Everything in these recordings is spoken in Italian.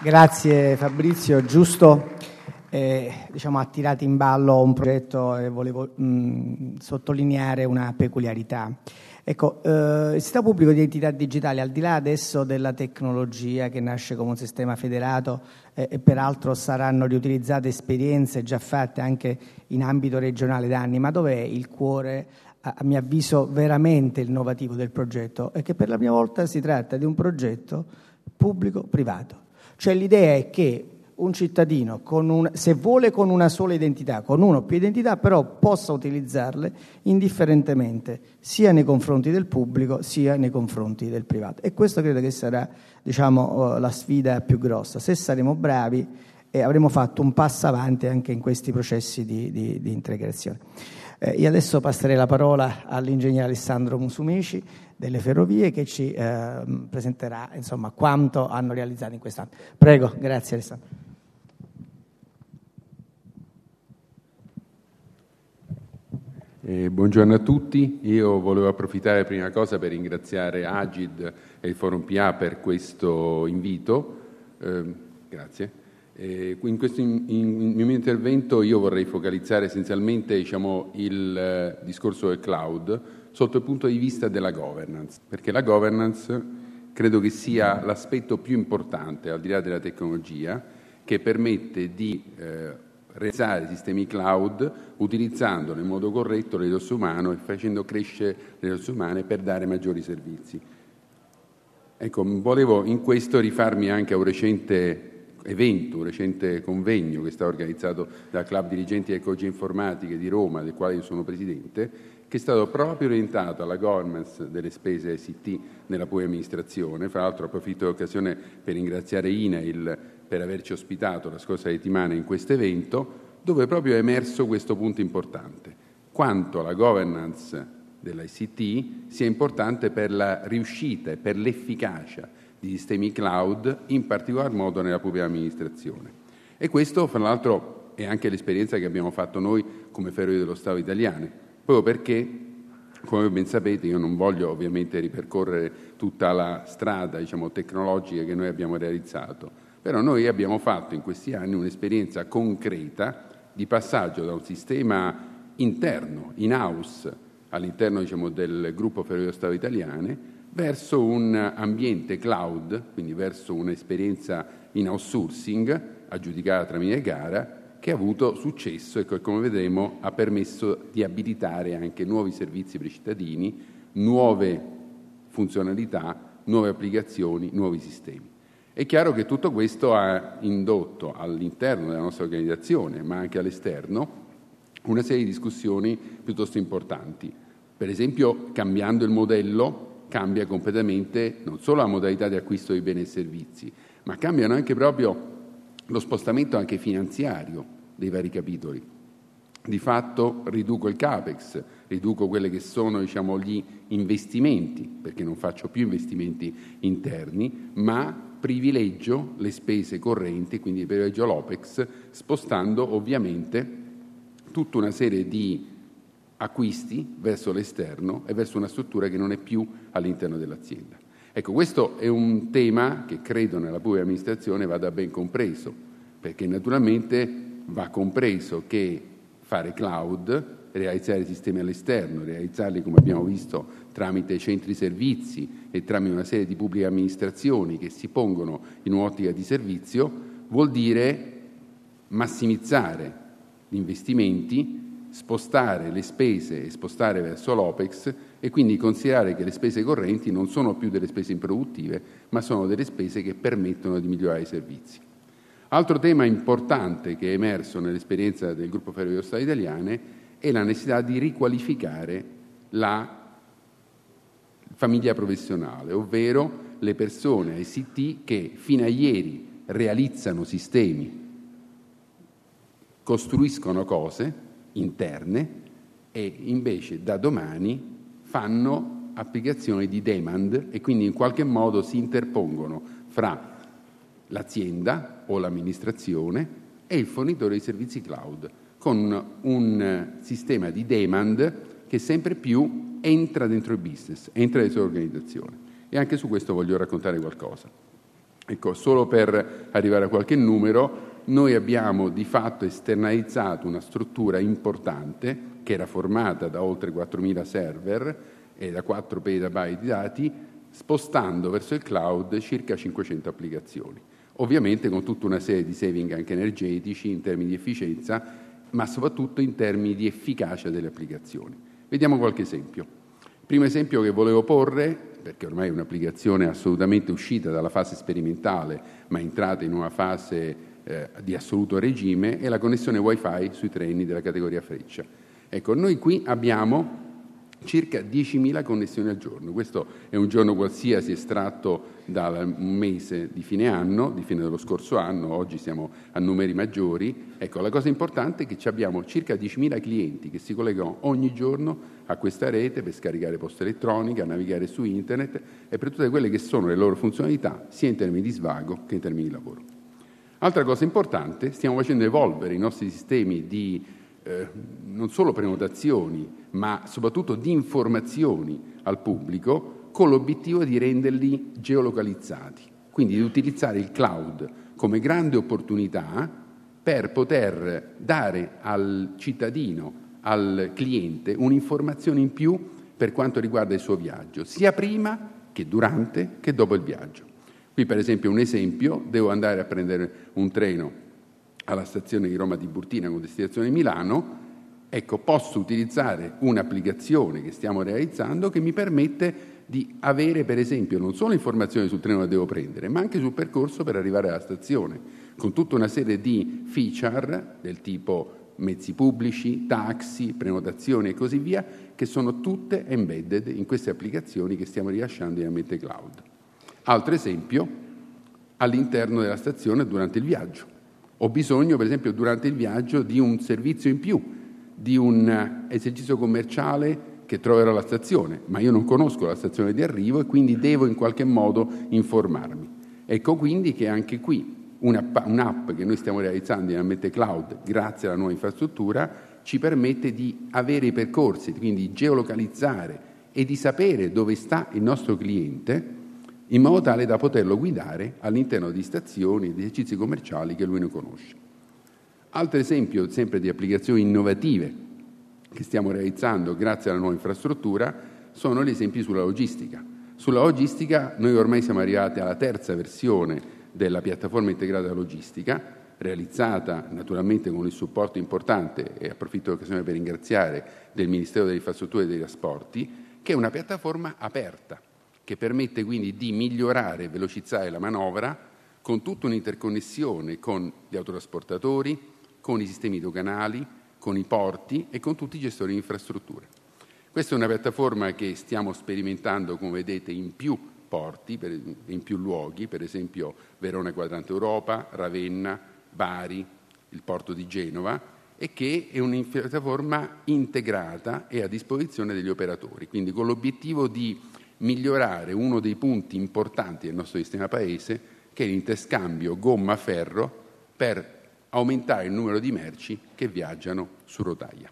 Grazie Fabrizio, giusto ha tirato in ballo un progetto e volevo sottolineare una peculiarità. Ecco, il sistema pubblico di identità digitale, al di là adesso della tecnologia che nasce come un sistema federato e peraltro saranno riutilizzate esperienze già fatte anche in ambito regionale da anni, ma dov'è il cuore, a mio avviso, veramente innovativo del progetto? È che per la prima volta si tratta di un progetto pubblico-privato. Cioè l'idea è che un cittadino, se vuole con una sola identità, con una o più identità, però possa utilizzarle indifferentemente sia nei confronti del pubblico sia nei confronti del privato. E questo credo che sarà la sfida più grossa. Se saremo bravi avremo fatto un passo avanti anche in questi processi di integrazione. Io adesso passerei la parola all'ingegnere Alessandro Musumeci delle Ferrovie, che ci presenterà quanto hanno realizzato in quest'anno. Prego, grazie Alessandro. Buongiorno a tutti. Io volevo approfittare prima cosa per ringraziare Agid e il Forum PA per questo invito. Grazie. In mio intervento io vorrei focalizzare essenzialmente il discorso del cloud sotto il punto di vista della governance, perché la governance credo che sia l'aspetto più importante, al di là della tecnologia, che permette di realizzare sistemi cloud utilizzando in modo corretto le risorse umane e facendo crescere le risorse umane per dare maggiori servizi. Ecco, volevo in questo rifarmi anche a un recente evento, un recente convegno che è stato organizzato dal Club Dirigenti di Tecnologie Informatiche di Roma, del quale io sono presidente, che è stato proprio orientato alla governance delle spese ICT nella pubblica amministrazione. Fra l'altro approfitto dell'occasione per ringraziare INAIL per averci ospitato la scorsa settimana in questo evento, dove proprio è emerso questo punto importante, quanto la governance dell'ICT sia importante per la riuscita e per l'efficacia di sistemi cloud, in particolar modo nella pubblica amministrazione. E questo, fra l'altro, è anche l'esperienza che abbiamo fatto noi come Ferrovie dello Stato italiane, proprio perché, come ben sapete, io non voglio ovviamente ripercorrere tutta la strada, tecnologica che noi abbiamo realizzato, però noi abbiamo fatto in questi anni un'esperienza concreta di passaggio da un sistema interno, in-house, all'interno del gruppo Ferrovie dello Stato italiane, verso un ambiente cloud, quindi verso un'esperienza in outsourcing aggiudicata tramite gara, che ha avuto successo e che, come vedremo, ha permesso di abilitare anche nuovi servizi per i cittadini, nuove funzionalità, nuove applicazioni, nuovi sistemi. È chiaro che tutto questo ha indotto all'interno della nostra organizzazione, ma anche all'esterno, una serie di discussioni piuttosto importanti. Per esempio, cambiando il modello, cambia completamente non solo la modalità di acquisto di beni e servizi, ma cambiano anche proprio lo spostamento anche finanziario dei vari capitoli. Di fatto riduco il CAPEX, riduco quelli che sono gli investimenti, perché non faccio più investimenti interni, ma privilegio le spese correnti, quindi privilegio l'OPEX, spostando ovviamente tutta una serie di acquisti verso l'esterno e verso una struttura che non è più all'interno dell'azienda. Ecco, questo è un tema che credo nella pubblica amministrazione vada ben compreso, perché naturalmente va compreso che fare cloud, realizzare sistemi all'esterno, realizzarli, come abbiamo visto, tramite centri servizi e tramite una serie di pubbliche amministrazioni che si pongono in un'ottica di servizio, vuol dire massimizzare gli investimenti, spostare le spese e spostare verso l'OPEX e quindi considerare che le spese correnti non sono più delle spese improduttive, ma sono delle spese che permettono di migliorare i servizi. Altro tema importante che è emerso nell'esperienza del gruppo Ferrovie dello Stato italiane è la necessità di riqualificare la famiglia professionale, ovvero le persone ICT che fino a ieri realizzano sistemi, costruiscono cose interne e invece da domani fanno applicazioni di demand e quindi in qualche modo si interpongono fra l'azienda o l'amministrazione e il fornitore di servizi cloud con un sistema di demand che sempre più entra dentro il business, entra nella sua organizzazione. E anche su questo voglio raccontare qualcosa. Ecco, solo per arrivare a qualche numero, noi abbiamo di fatto esternalizzato una struttura importante che era formata da oltre 4.000 server e da 4 petabyte di dati, spostando verso il cloud circa 500 applicazioni. Ovviamente con tutta una serie di saving anche energetici in termini di efficienza, ma soprattutto in termini di efficacia delle applicazioni. Vediamo qualche esempio. Il primo esempio che volevo porre, perché ormai è un'applicazione assolutamente uscita dalla fase sperimentale, ma entrata in una fase di assoluto regime, è la connessione Wi-Fi sui treni della categoria Freccia. Ecco, noi qui abbiamo circa 10.000 connessioni al giorno. Questo è un giorno qualsiasi estratto da un mese di fine anno, di fine dello scorso anno, oggi siamo a numeri maggiori. Ecco, la cosa importante è che abbiamo circa 10.000 clienti che si collegano ogni giorno a questa rete per scaricare posta elettronica, navigare su internet e per tutte quelle che sono le loro funzionalità, sia in termini di svago che in termini di lavoro. Altra cosa importante, stiamo facendo evolvere i nostri sistemi di non solo prenotazioni, ma soprattutto di informazioni al pubblico, con l'obiettivo di renderli geolocalizzati, quindi di utilizzare il cloud come grande opportunità per poter dare al cittadino, al cliente, un'informazione in più per quanto riguarda il suo viaggio, sia prima che durante che dopo il viaggio. Qui per esempio un esempio, devo andare a prendere un treno alla stazione di Roma Tiburtina con destinazione Milano, ecco, posso utilizzare un'applicazione che stiamo realizzando che mi permette di avere per esempio non solo informazioni sul treno che devo prendere, ma anche sul percorso per arrivare alla stazione, con tutta una serie di feature del tipo mezzi pubblici, taxi, prenotazioni e così via, che sono tutte embedded in queste applicazioni che stiamo rilasciando in ambiente cloud. Altro esempio, all'interno della stazione durante il viaggio. Ho bisogno, per esempio, durante il viaggio di un servizio in più, di un esercizio commerciale che troverò alla stazione, ma io non conosco la stazione di arrivo e quindi devo in qualche modo informarmi. Ecco quindi che anche qui un'app che noi stiamo realizzando in ambiente cloud grazie alla nuova infrastruttura ci permette di avere i percorsi, quindi geolocalizzare e di sapere dove sta il nostro cliente in modo tale da poterlo guidare all'interno di stazioni e di esercizi commerciali che lui non conosce. Altro esempio, sempre di applicazioni innovative che stiamo realizzando grazie alla nuova infrastruttura, sono gli esempi sulla logistica. Sulla logistica noi ormai siamo arrivati alla terza versione della piattaforma integrata logistica, realizzata naturalmente con il supporto importante, e approfitto dell'occasione per ringraziare, del Ministero delle Infrastrutture e dei Trasporti, che è una piattaforma aperta, che permette quindi di migliorare e velocizzare la manovra con tutta un'interconnessione con gli autotrasportatori, con i sistemi doganali, con i porti e con tutti i gestori di infrastrutture. Questa è una piattaforma che stiamo sperimentando, come vedete, in più porti, in più luoghi, per esempio Verona Quadrante Europa, Ravenna, Bari, il porto di Genova, e che è una piattaforma integrata e a disposizione degli operatori, quindi con l'obiettivo di migliorare uno dei punti importanti del nostro sistema paese, che è l'interscambio gomma-ferro, per aumentare il numero di merci che viaggiano su rotaia.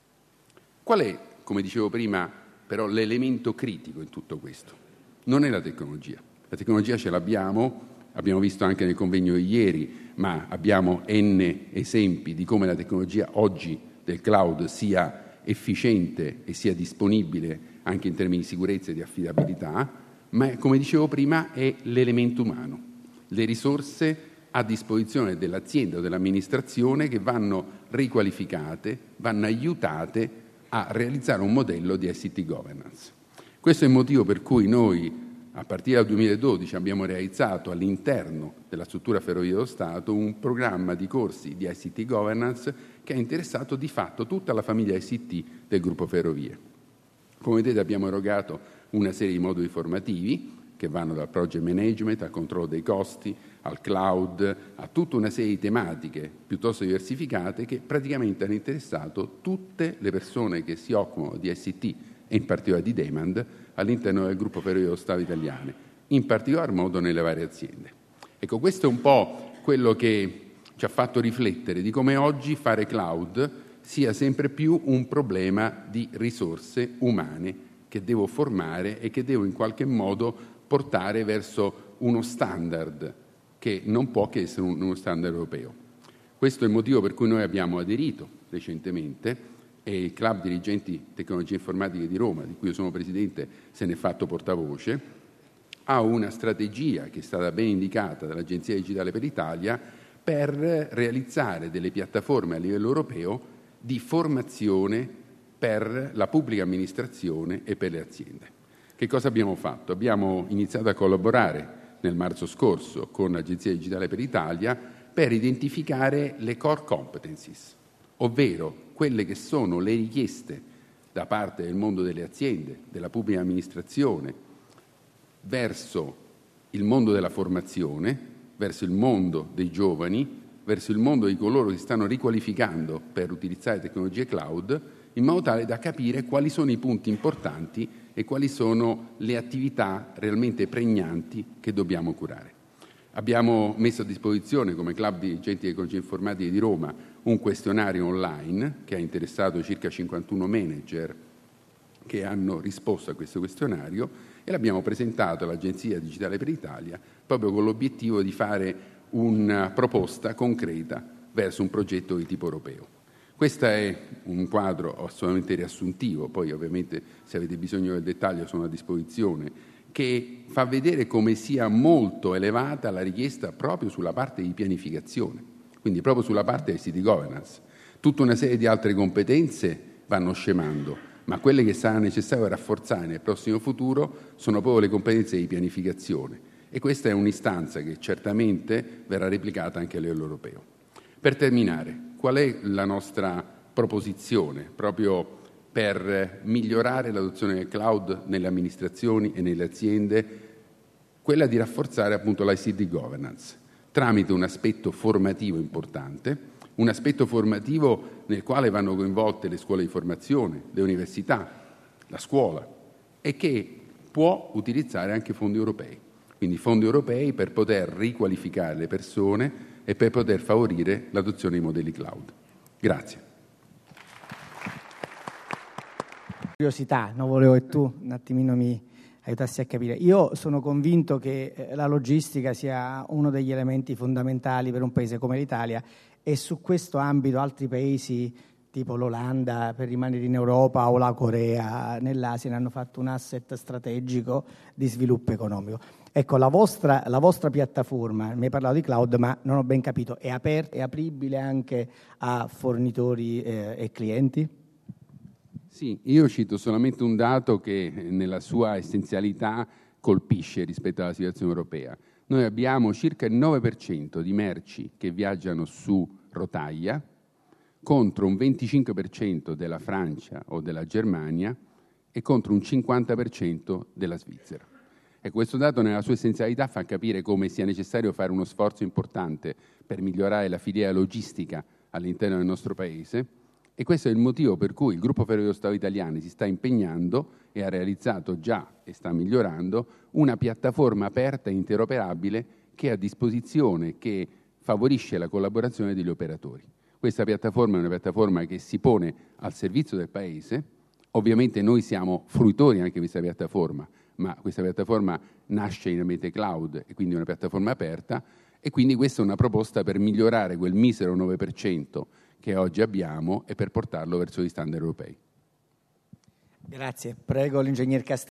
Qual è, come dicevo prima, però l'elemento critico in tutto questo? Non è la tecnologia. La tecnologia ce l'abbiamo, abbiamo visto anche nel convegno di ieri, ma abbiamo N esempi di come la tecnologia oggi del cloud sia efficiente e sia disponibile anche in termini di sicurezza e di affidabilità, ma come dicevo prima è l'elemento umano, le risorse a disposizione dell'azienda o dell'amministrazione che vanno riqualificate, vanno aiutate a realizzare un modello di ICT governance. Questo è il motivo per cui noi, a partire dal 2012, abbiamo realizzato all'interno della struttura Ferrovie dello Stato un programma di corsi di ICT governance che ha interessato di fatto tutta la famiglia ICT del gruppo Ferrovie. Come vedete abbiamo erogato una serie di moduli formativi che vanno dal project management al controllo dei costi, al cloud, a tutta una serie di tematiche piuttosto diversificate che praticamente hanno interessato tutte le persone che si occupano di ICT e in particolare di demand all'interno del gruppo Ferrovie dello Stato italiane, in particolar modo nelle varie aziende. Ecco, questo è un po' quello che ci ha fatto riflettere di come oggi fare cloud sia sempre più un problema di risorse umane che devo formare e che devo in qualche modo portare verso uno standard che non può che essere uno standard europeo. Questo è il motivo per cui noi abbiamo aderito recentemente e il Club Dirigenti Tecnologie Informatiche di Roma, di cui io sono presidente, se ne è fatto portavoce, ha una strategia che è stata ben indicata dall'Agenzia Digitale per l'Italia per realizzare delle piattaforme a livello europeo di formazione per la pubblica amministrazione e per le aziende. Che cosa abbiamo fatto? Abbiamo iniziato a collaborare nel marzo scorso con l'Agenzia Digitale per l'Italia per identificare le core competencies, ovvero quelle che sono le richieste da parte del mondo delle aziende, della pubblica amministrazione, verso il mondo della formazione, verso il mondo dei giovani, verso il mondo di coloro che stanno riqualificando per utilizzare tecnologie cloud, in modo tale da capire quali sono i punti importanti e quali sono le attività realmente pregnanti che dobbiamo curare. Abbiamo messo a disposizione, come Club Dirigenti Tecnologie Informatiche di Roma, un questionario online che ha interessato circa 51 manager che hanno risposto a questo questionario e l'abbiamo presentato all'Agenzia Digitale per l'Italia proprio con l'obiettivo di fare una proposta concreta verso un progetto di tipo europeo. Questo è un quadro assolutamente riassuntivo, poi ovviamente se avete bisogno del dettaglio sono a disposizione, che fa vedere come sia molto elevata la richiesta proprio sulla parte di pianificazione, quindi proprio sulla parte di city governance. Tutta una serie di altre competenze vanno scemando, ma quelle che sarà necessario rafforzare nel prossimo futuro sono proprio le competenze di pianificazione e questa è un'istanza che certamente verrà replicata anche a livello europeo. Per terminare, qual è la nostra proposizione proprio per migliorare l'adozione del cloud nelle amministrazioni e nelle aziende? Quella di rafforzare appunto l'ICT governance tramite un aspetto formativo importante, un aspetto formativo nel quale vanno coinvolte le scuole di formazione, le università, la scuola e che può utilizzare anche fondi europei, quindi fondi europei per poter riqualificare le persone e per poter favorire l'adozione di modelli cloud. Grazie. Curiosità, non volevo che tu un attimino mi aiutassi a capire. Io sono convinto che la logistica sia uno degli elementi fondamentali per un paese come l'Italia e su questo ambito altri paesi tipo l'Olanda per rimanere in Europa o la Corea nell'Asia ne hanno fatto un asset strategico di sviluppo economico. Ecco, la vostra piattaforma, mi hai parlato di cloud, ma non ho ben capito, è aperta, è apribile anche a fornitori e clienti? Sì, io cito solamente un dato che nella sua essenzialità colpisce rispetto alla situazione europea. Noi abbiamo circa il 9% di merci che viaggiano su rotaia contro un 25% della Francia o della Germania e contro un 50% della Svizzera. E questo dato nella sua essenzialità fa capire come sia necessario fare uno sforzo importante per migliorare la filiera logistica all'interno del nostro Paese e questo è il motivo per cui il Gruppo Ferrovie dello Stato Italiane si sta impegnando e ha realizzato già e sta migliorando una piattaforma aperta e interoperabile che è a disposizione, che favorisce la collaborazione degli operatori. Questa piattaforma è una piattaforma che si pone al servizio del Paese, ovviamente noi siamo fruitori anche di questa piattaforma, ma questa piattaforma nasce in ambiente cloud e quindi è una piattaforma aperta e quindi questa è una proposta per migliorare quel misero 9% che oggi abbiamo e per portarlo verso gli standard europei. Grazie. Prego l'ingegner Castelli.